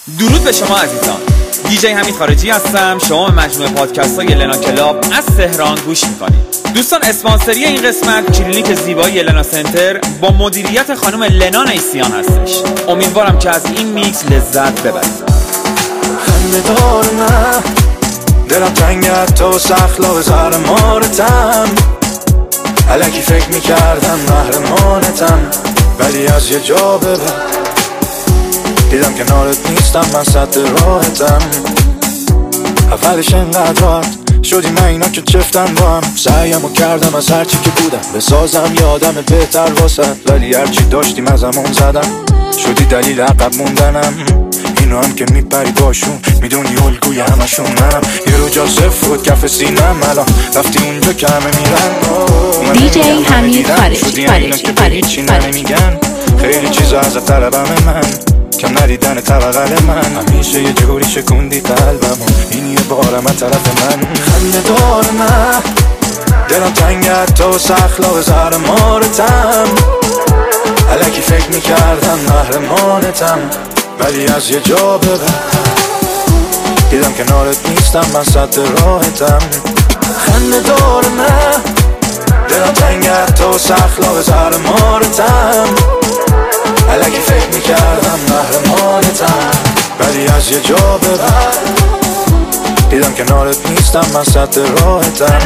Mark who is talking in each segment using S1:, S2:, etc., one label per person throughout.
S1: درود به شما عزیزان. دیجی حمید خارجی هستم. شما به مجموعه پادکست های لنا کلاب از تهران گوش میکنید. دوستان، اسپانسری این قسمت کلینیک زیبایی لنا سنتر با مدیریت خانم لنا نیسیان هستش. امیدوارم که از این میکس لذت ببرید.
S2: خنده‌دار نه دلم تنگت تو سخلا زهر مارتم، الکی فکر میکردم محرمانتم، ولی از یه جا ببر دیدم کنارت نیستم، من سد راحتم. اولش انقدر راحت شدی من اینا که چفتن با هم، سعیمو کردم از هرچی که بودم بسازم یه آدم بهتر واسد، ولی هرچی داشتیم از همون زدم، شدی دلیل عقب موندنم. اینو هم که میپری باشون میدونی الگوی همشون منم، یه رو جازه فوت کف سینم، الان رفتی اونجا که همه میرن.
S3: دیجی حمید خارجی
S2: نمیگن خیلی چیزا از طلبم من، کم ندیدن طبقل من، همیشه یه جوری شکوندی قلبم، این یه بارم از طرف من. خنده دار نه دلم تنگت تو سخلا زهر مارتم، الکی فکر میکردم محرمانتم، ولی از یه جا ببر دیدم کنارت نیستم، من سد راحتم. خنده دار نه دلم تنگت تو سخلا زهر مارتم، الکی فکر میکردم محرمانتم، ولی از یه جا ببر دیدم کنارت نیستم، من سد راحتم.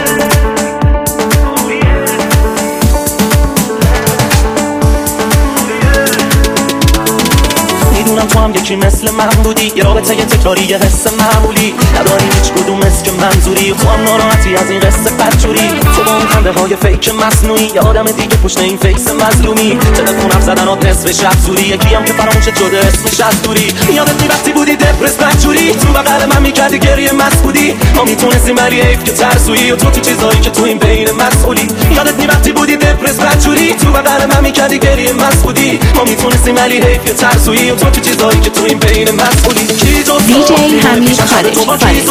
S4: میدونم تو هم یکی مثل من بودی، یه رابطه یه تکراری یه حس معمولی، نداری هیچ کدوم که منظوری، خوام ناراحتی از این قصه بدجوری، تو با اون خنده های فیک مصنوعی، یه آدم دیگه پشت این فیس مظلومی، تلفنم زدنات نصف شب زوری، یکی هم که فراموشت شده اسمش از دوری، یادت وقتی بودی دپرس بدجوری، تو بغل من میکردی گریه مسعودی، ما میتونستیم ولی حیف که ترسویی، و تو چیزایی که تو این بین مسئولی، یادت وقتی بودی دپرس بدجوری، تو بغل من میکردی گریه مسعودی، ما میتونستیم ولی حیف که ترسویی، و تو چیزایی که تو این بین مسئولی.
S3: دیجی حمید خارجی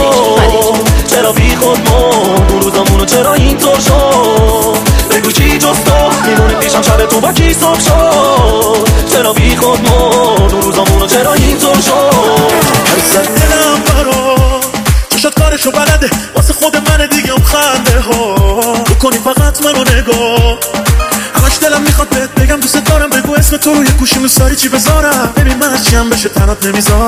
S4: چرا بی خود مرد اون روزامونو، چرا اینطور شد؟ بگو کی جز تو میمونه پیشم شب تو با کی صبح شد؟ چرا بی خود مرد اون روزامونو، چرا اینطور شد؟
S5: هر سر دلم برا چشات کارشو بلده، واسه خود من دیگه اون خنده ها بکنی فقط منو نگاه، همش دلم میخواد بهت بگم دوست دارم، بگو اسم تو روی گوشی دوستاری چی بذارم، ببین من چیم بشه تنات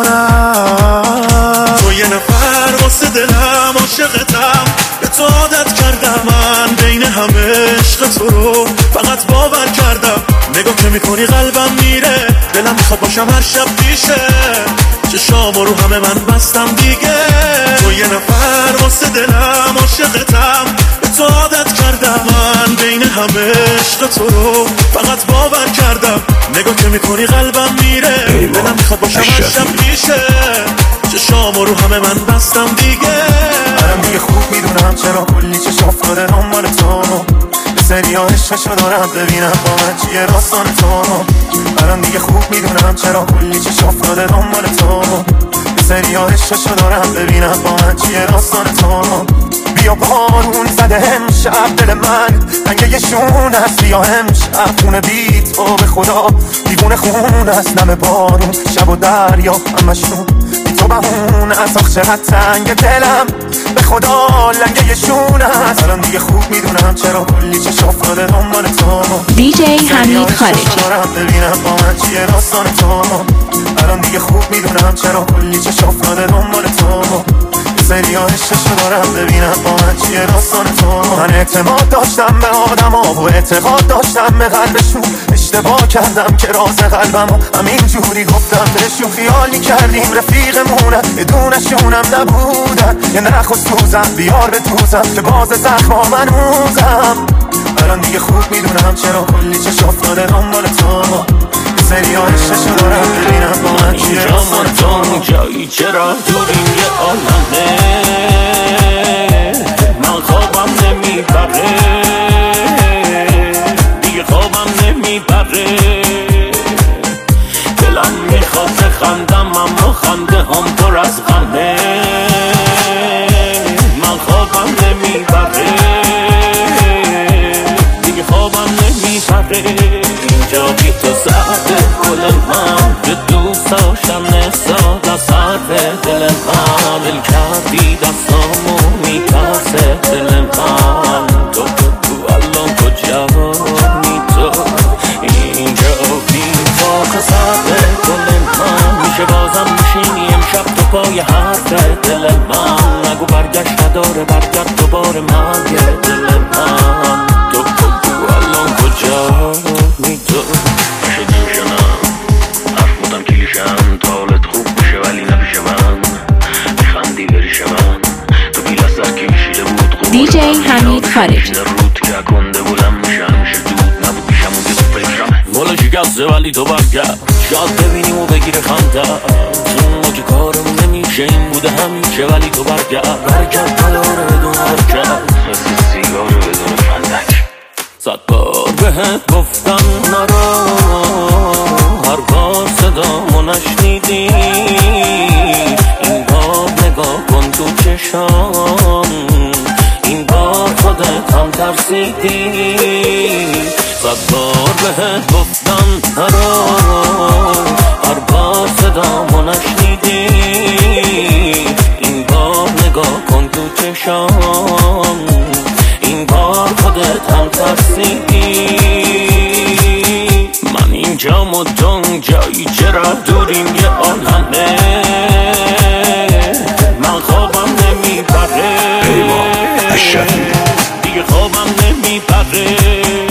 S5: نمیذارم، تو یه نفر واسه دلم عاشقتم، به تو عادت کردم، من بین همه عشق تو رو فقط باور کردم، نگاه که میکنی قلبم میره، دلم میخواد باشم هر شب پیشه، چشامو رو همه من بستم دیگه، تو یه نفر واسه دلم عاشقتم، به تو عادت کردم، من بین همه عشق تو رو فقط باور کردم، نگاه که میکنی قلبم میره، دلم میخواد باشم هر شب میشه، چشامو رو همه من بستم دیگه.
S2: منم دیگه خوب میدونم چرا کلی چشم افتاده دنبال تو، به سریا عشقشو دارم ببینم با من چیه راستان تو، منم دیگه خوب میدونم چرا کلی چشم افتاده دنبال تو، به سریا عشقشو دارم ببینم با من چیه راستان تو. بیا بارون زده امشب دل من رنگ یه شون است، بیا امشب خونه بی تو به خدا دیوونه خون است، نم بارون شب و دریا همشون بی تو بهون است، آخ چقدر تنگ دلم به خدا لنگه یه شون است، الان دیگه خوب میدونم چرا کلی چشم افتاده دنبال تو.
S3: دیجی حمید خارجی
S2: ببینم با من چیه راستان تو، الان دیگه خوب میدونم چرا کلی چشم افتاده دنبال تو، سریا عشقشو دارم ببینم با من چیه راستان تو. من اعتماد داشتم به آدم ها و اعتقاد داشتم به قلبشون، اشتباه کردم که راز قلبم همین جوری گفتم بهشون، خیال میکردیم رفیقمونن بدونشونم نبودن، یه نخ و سوزم بیار به دوزم که باز زخما من موزم، الان دیگه خوب میدونم چرا کلی چشم افتاده دنبال تو، سریا عشقشو دارم ببینم با من چیه راستان تو.
S4: جایی چرا تو این یه عالمه من خوابم نمیبره، دیگه خوابم نمیبره، دلم میخواد بخندم اما خنده هم پر از غمه، من خوابم نمیبره، دیگه خوابم نمیبره، اینجا بی تو ساعت گل من که دوست داشتم نساده من دل کردی دستامو میترسه دل من تو الان کجایی تو اینجا بی تا خسته دل من میشه بازم میشینی امشب تو پای حرف دل من نگو برگشت نداره برگرد دوباره مرگ دل من تو الان کجایی تو باشه دیوشنم حرف بودم کلیشم تالت خوب بشه ولی نمیشه من میخندی بریشه من تو بیل از سر کشیده بود
S3: دیجی حمید خارجی
S4: رود که کنده بودم میشه همیشه دود نبود پیشم اون که تو فکرم بالا شکسته ولی تو برگرد شاید ببینیم و بگیره خنده ما که کارمون نمیشه این بوده همیشه ولی تو برگرد نداره بدون حرکت مثل سیگار بدون فندک 100 بار بهت گفتم نرو هر بار صدامو نشنیدی این بار نگاه کن تو چشام این بار خودت هم ترسیدی 100 بار بهت گفتم نرو هر بار صدامو نشنیدی این بار نگاه کن تو چشام این بار خودت هم ترسیدی من اینجا مدون جایی چرا دوریم یه عالمه من خوابم نمیبره دیگه خوابم نمیبره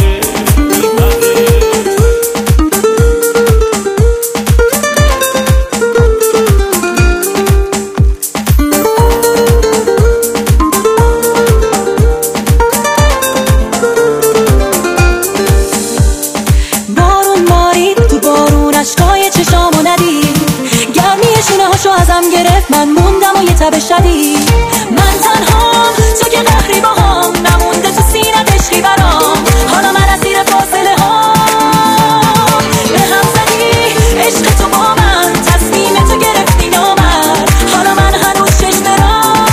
S6: من موندم و یه تب شدید من تنهام تو که قهری باهام نمونده تو سینت عشقی برام حالا من از زیر فاصله ها به هم زدی عشق تو با من تصمیم تو گرفتی نامرد حالا من هنوز چشم دارم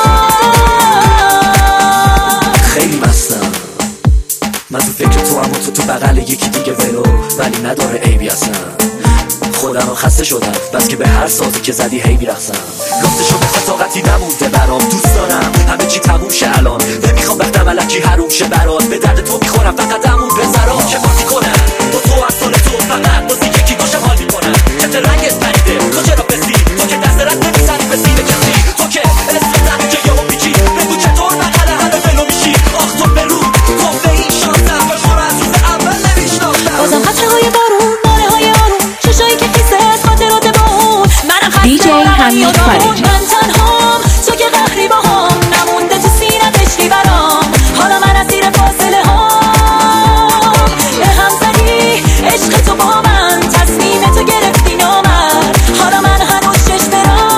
S4: خیلی مستم من تو فکر تو هم و تو بغل یکی دیگه ولو ولی نداره عیبی اصلا خودم رو خسته شدم بس که به هر سازی که زدی هی میرقصم راستشو بخواد طاقتی نمونده برام دوست دارم همه چی تموم شه الان نمیخوام وقتم الکی حروم شه برات به درد تو میخورم فقط همون بذارم که بازی کنم با تو از سال تو فقط بازی یکی باشم حال میکنم چه رنگت پریده تو چرا بسی تو که دست رد نمیزنی به سینه کسی تو که اسم زنی که یهو پیچی بگو چطور بغل همه ولو میشی آخ تو برو تو به این شانسم باشم از روز اول نمیشناختم
S6: بازم قطره‌های بارون مانه‌های آروم چشایی که خیسه از خاطرات با اون منم
S3: دیجی حمید خارجی
S6: من تنهام تو که قهری باهام نمونده تو سینت عشقی برام حالا من از زیر فاصله ها به هم زدی عشق تو با من تصمیم تو گرفتی نامرد حالا من هنوز چشم دارم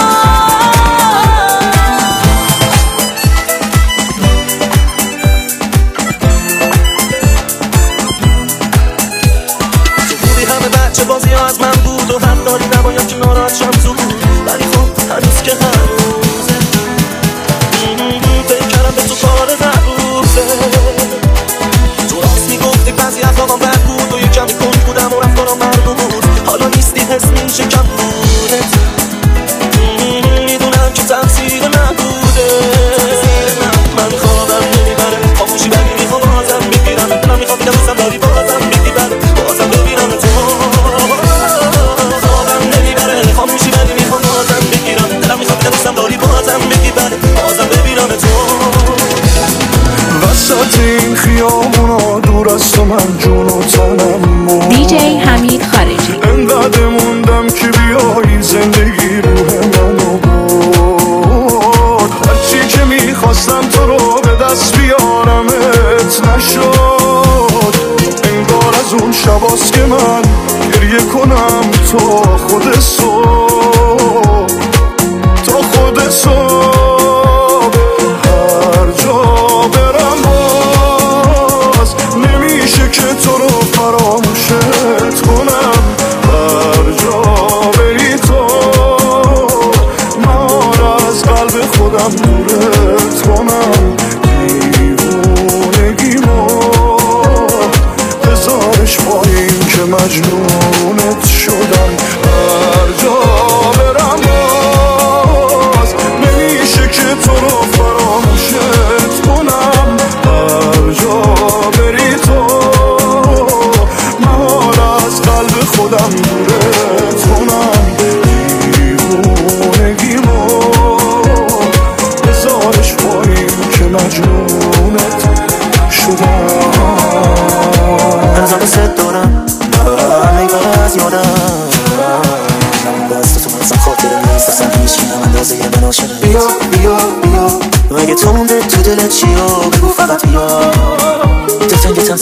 S4: همه بچه بازی ها از من بود و هم داری نباید که ناراحت شم زود ولی خب هنوز که هنوزه فکر کردم به تو کار نبوده تو راست میگفتی بعضی از آقام بد بود و یه کمی کن بودم و رفتارم مرد بود حالا نیستی حس میشه کم بودت میدونم که تقصیر نبوده من خوابم نمیبره خاموشی ولی میخوام بازم میگیرم دلم میخوام بگم دوستم داری بازم میگیبره بازم ببینم تو خوابم نمیبره خاموشی ولی میخوام بازم بگیرم دلم میخوام بگم دوستم داری بازم میگیبره بازم ببینم تو
S2: وسط این خیابونا دور از تو من جون و تنم
S3: دیجی حمید خارجی
S2: انقدر موندم که بیایی زندگی روح منو برد هرچی که میخواستم تو رو به دست بیارمت نشد انگار از اون شباست که من گریه کنم تا خود صبح تا خود صبح هر جا برم باز نمیشه که تو رو فراموشت کنم هر جا بری تو من از قلب خودم دورت کنم دیوونگیمو بذارش پایین که مجنونت شدم هر جا
S4: اصلا خاطره نیست اصلا هیچی هم اندازه یه من عاشقت. بیا بیا بیا اگه تو مونده تو دلت چیا بگو فقط بیا دلتنگتم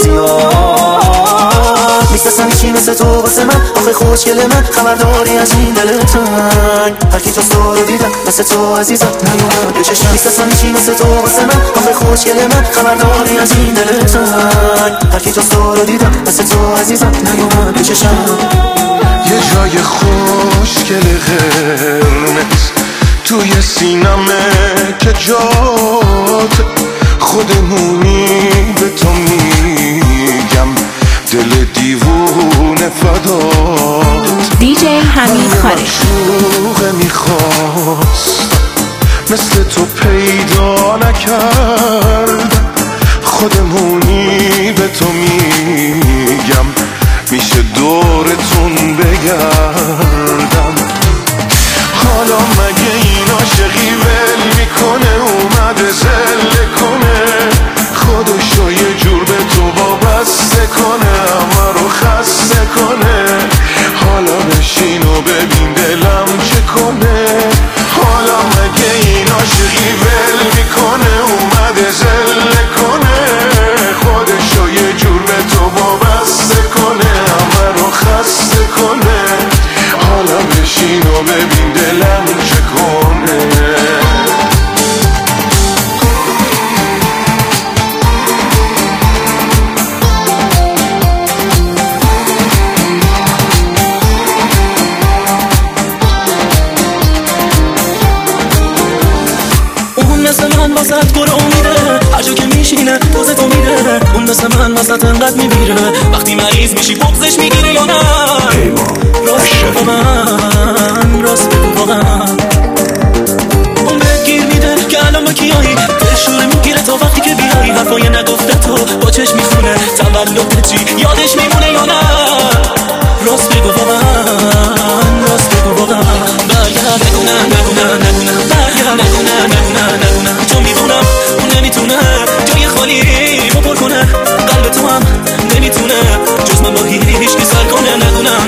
S4: زیاد نیست اصلا هیچی مثل تو واسه من آخه خوشگل من خبرداری از این دل تنگ هرکی جز تو رو دیدم مثل تو عزیزم نیومد به چشم نیست اصلا هیچی مثل تو واسه من آخه خوشگل من خبرداری از این دل تنگ هرکی جز تو رو دیدم مثل تو عزیزم نیومد به چشم.
S2: یه جای خوشگل قرمز توی سینمه که جات خودمونی به تو میگم دل دیوونه فدات.
S3: دیجی حمید خارجی
S2: معشوقه میخواست مثل تو پیدا نکرد خودمونی به تو میگم میشه دورتون بگردم. حالا مگه این عاشقی ول میکنه اومده زله کنه خودشو یه جور به تو وابسته کنه همه رو خسته کنه. حالا بشین و ببین دلم چه کنه. حالا مگه این عاشقی ول میکنه اومده زله کنه خودشو یه جور به تو وابسته کنه همه رو خسته کنه. حالا بشین و ببین دلم چه کنه.
S4: اون مثل من واسط برو میره هر جا که میشینه دوزه تو میره. اون مثل من واسط انقدر میمیره وقتی مریض میشی بغزش میگیره یا نه. راست بگو من راست بگو واقعا اون بهت گیر میده که الان با کیایی دلشوره میگیره تا وقتی که بیایی حرفای نگفته تو با چشم میخونه تولد چی یادش میمونه یا نه. راست بگو واقعا راست بگو واقعا برگرد نگونه تو میدونم اون نمیتونه جای خالی رو پر کنه قلب تو هم نمیتونه جز من با هیچ که سر کنه. نگونه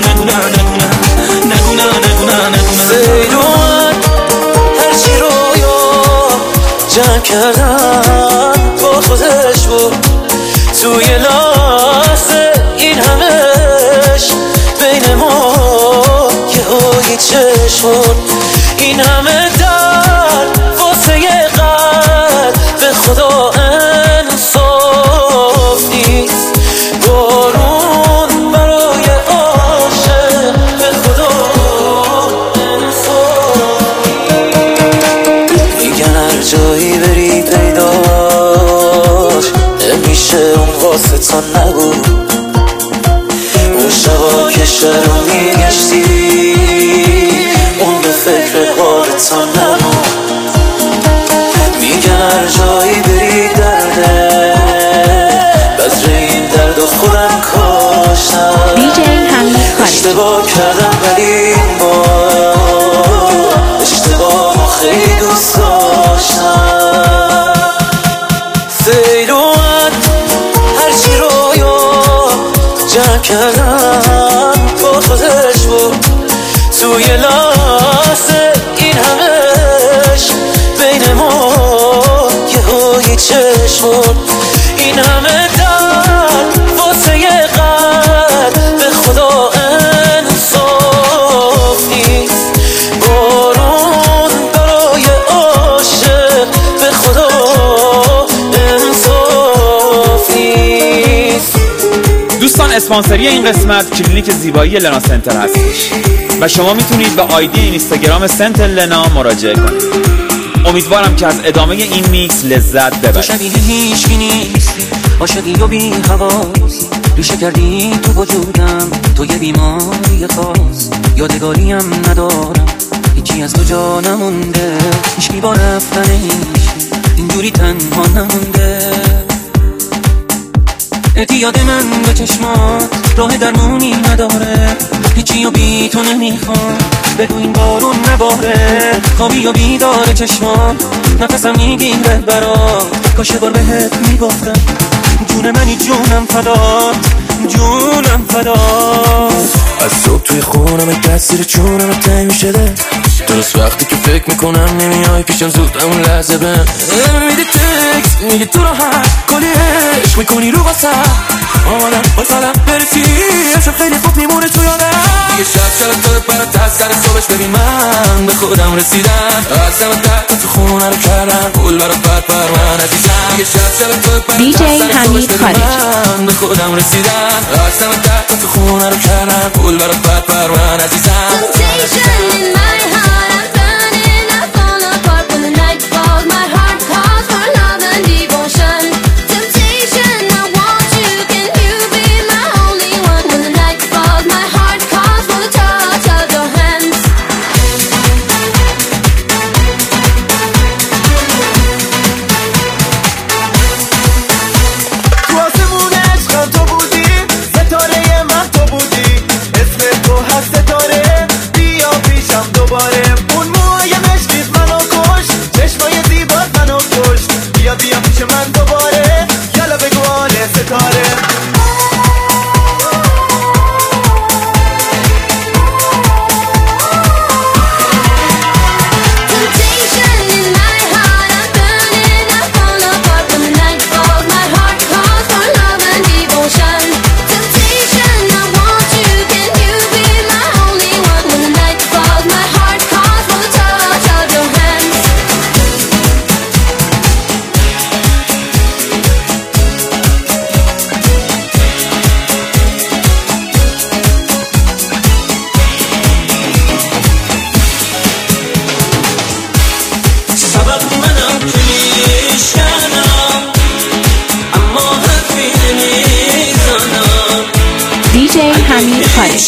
S4: سیدون هرچی رویا جمع کردن با خودش بود توی لحظه این همش بین ما یه هایی چشم این همه درد واسه یه قلب به خدا انصاف نیست. بارون برای عاشق به خدا انصاف نیست. میگن هر جایی بری پیداش نمیشه اون واسه تا نگو اون شبا که شهر رو میگشتی اون به فکر حالتا نبود. میگن هر جایی بری درده بذر این درد و خودم کاشتم.
S3: دیجی حمید خارجی
S4: اشتباه کردم ولی این بار اشتباه خیلی دوست داشتم. سیل اومد هرچی رویا جمع کردم با خودش بود توی لحظه این همش بین ما یه هایی چشم این همه درد واسه یه قلب به خدا انصاف نیست. بارون برای عاشق به خدا انصاف نیست.
S1: دوستان اسپانسری این قسمت کلینیک زیبایی لنا سنتر هستش و شما میتونید به آیدی اینستاگرام سنتر لنا مراجعه کنید. امیدوارم که از ادامه این میکس لذت ببرید.
S4: تو شبیه هیچکی نیستی عاشقی و بی حواس ریشه کردی تو وجودم تو یه بیماری خاص یادگاریم ندارم هیچی از تو جا نمونده هیچکی با رفتنش اینجوری تنها نمونده. اعتیاد من به چشمات راه درمونی نداره هیچی و بی تو نمیخوام بگو این بارون نباره خوابی و بیدار چشمات نفسم میگیره برات کاش بار بهت میگفتم جون منی جونم فدات جونم فدا. از صبح توی خونم دست زیر چونم تنگ میشه، درست وقتی که فکر میکنم نمیای پیشم زود همون لحظه بهم میدی تکس میگی تو راحت کلی عشق میکنی رو واسه آمادم با سلام برسی عشق خیلی خوب میمونه تو یادم. یه شب تو برات از سر صبحش ببین من به خودم رسیدم، از سمت تحت تو خونه رو کردم پول برات پر من عزیزم. یه شب تو برات از سر صبحش ببین من به خودم رسیدم، از سمت تحت تو خونه رو کردم پول برات پر من عزیزم.
S3: حمید خارجی.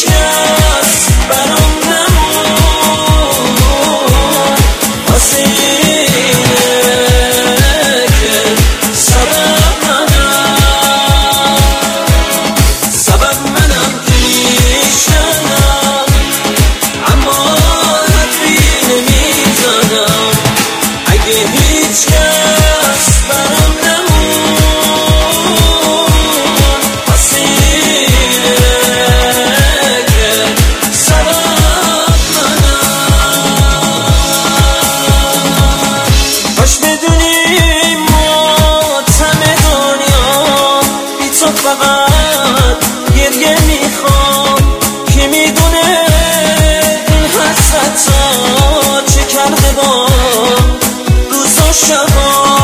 S4: فقط گریه میخوام که میدونه این حسرت‌ها چه کرده با روز و شبا.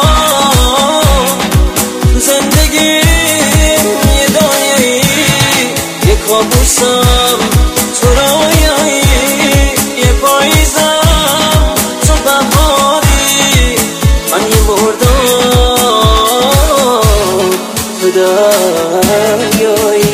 S4: زندگیم یه دایه‌ای یه کابوسم تو رویایی، یه پاییزم تو بهاری، من یه مردم دریایی.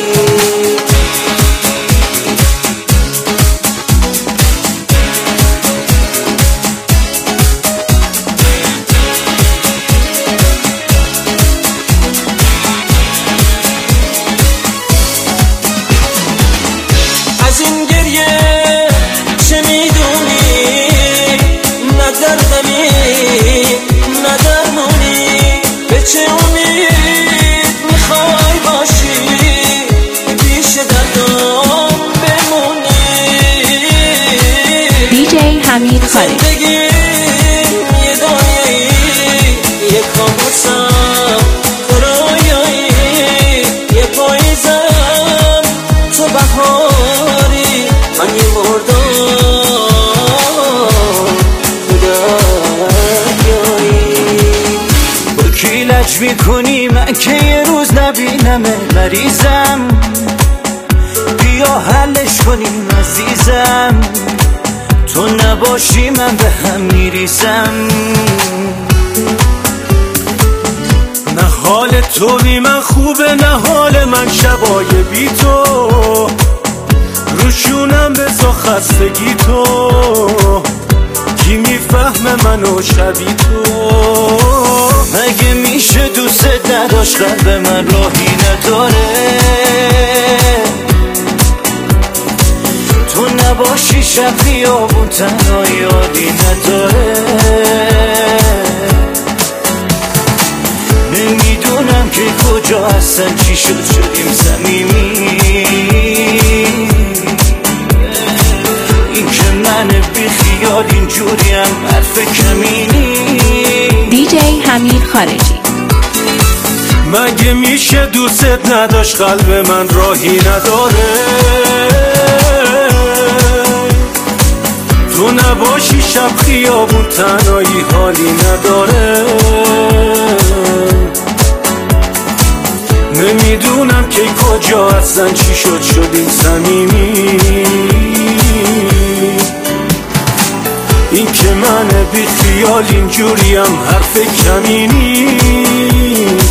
S4: از این گریه چه میدونی؟ نه دردمی نه درمونی، به چه امید میخوای باشی پیش دردم بمونی؟
S3: دیجی حمید خارجی.
S4: زندگیم یه دایه‌ای یه کابوسم تو رویایی، یه پاییزم تو بهاری، من یه مردم تو دریایی. با کی لج میکنی من که یه روز نبینمه مریضم، بیا حلش کنیم عزیزم، تو نباشی من به هم میریزم.
S5: نه حال تو بی من خوبه نه حال من شبای بی تو، روشونم بزا خستگی تو، کی میفهمه منو شبی تو؟
S4: مگه میشه دوست نداشت قلب من راهی نداره؟ تو نباشی شب خیابون تنها یادی نداره. نمیدونم
S2: که کجا هستن چی شدیم صمیمی این که من بی خیال اینجوریم حرف کمینی
S3: دیجی حمید خارجی.
S7: مگه میشه دوست نداشت قلب من راهی نداره تو نباشی شب خیابون تنهایی حالی نداره نمیدونم که کجا هستن چی شدیم صمیمی این که من بی خیال اینجوریم حرف کمینی